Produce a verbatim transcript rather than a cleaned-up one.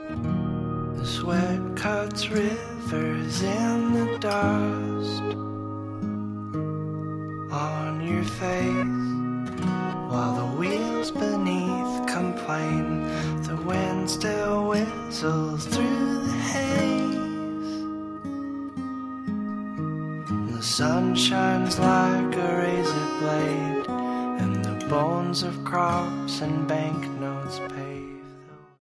The sweat cuts rivers in the dust on your face, while the wheels beneath complain. The wind still whistles through the haze. The sun shines like a razor blade, and the bones of crops and banknotes paid.